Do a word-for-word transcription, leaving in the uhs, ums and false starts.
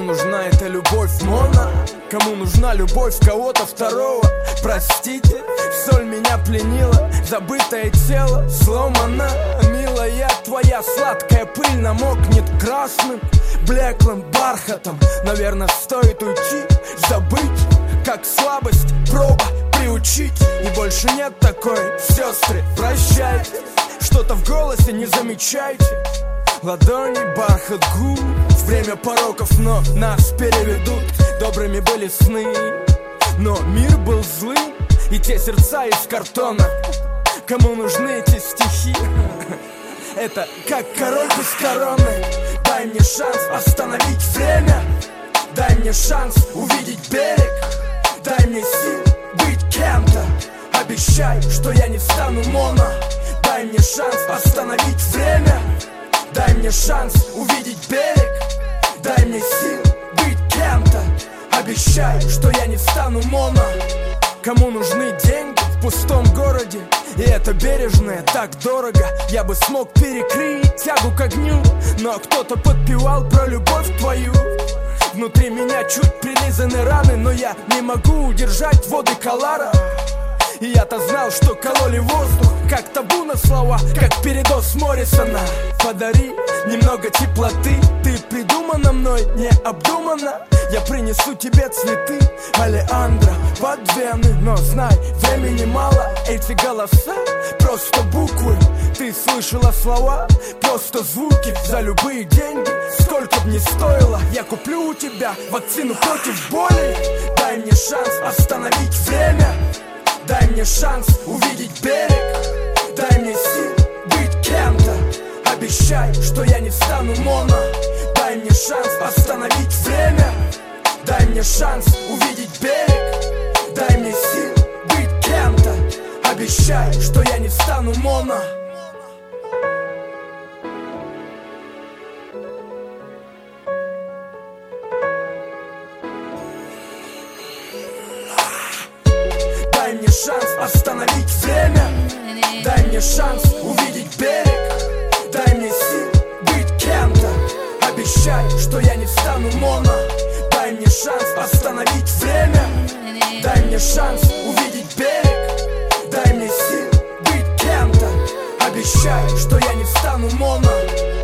нужна эта любовь моно? Кому нужна любовь кого-то второго? Простите, соль меня пленила, забытое тело сломано. Милая, твоя сладкая пыль намокнет красным, блеклым бархатом. Наверное, стоит уйти, забыть, как слабость, проба приучить. И больше нет такой, сестры, прощайте. Что-то в голосе не замечайте. Ладони, бархат губ, время пороков, но нас переведут. Добрыми были сны, но мир был злым, и те сердца из картона. Кому нужны эти стихи? Это как король без короны. Дай мне шанс остановить время. Дай мне шанс увидеть берег. Дай мне сил быть кем-то. Обещай, что я не стану моно. Дай мне шанс остановить время. Дай мне шанс увидеть берег. Дай мне сил быть кем-то. Обещай, что я не стану моно. Кому нужны деньги в пустом городе? И это бережное так дорого. Я бы смог перекрыть тягу к огню, но кто-то подпевал про любовь твою. Внутри меня чуть прилизаны раны, но я не могу удержать воды Колара. И я-то знал, что кололи воздух, как табу на слова, как передоз Моррисона. Подари немного теплоты, ты придумана мной, не обдуманно. Я принесу тебе цветы, Алеандро, под вены. Но знай, времени мало, эти голоса просто буквы. Ты слышала слова, просто звуки. За любые деньги, сколько б ни стоило, я куплю у тебя вакцину против боли. Дай мне шанс остановить время. Дай мне шанс увидеть берег. Дай мне сил быть кем-то. Обещай, что я не стану моно. Дай мне шанс остановить время. Дай мне шанс увидеть берег. Дай мне сил быть кем-то. Обещай, что я не стану моно. Дай мне шанс остановить время. Дай мне шанс увидеть берег. Дай мне сил быть кем-то. Обещай, что я не стану моно. Дай мне шанс остановить время. Дай мне шанс увидеть берег. Дай мне сил быть кем-то. Обещай, что я не стану моно.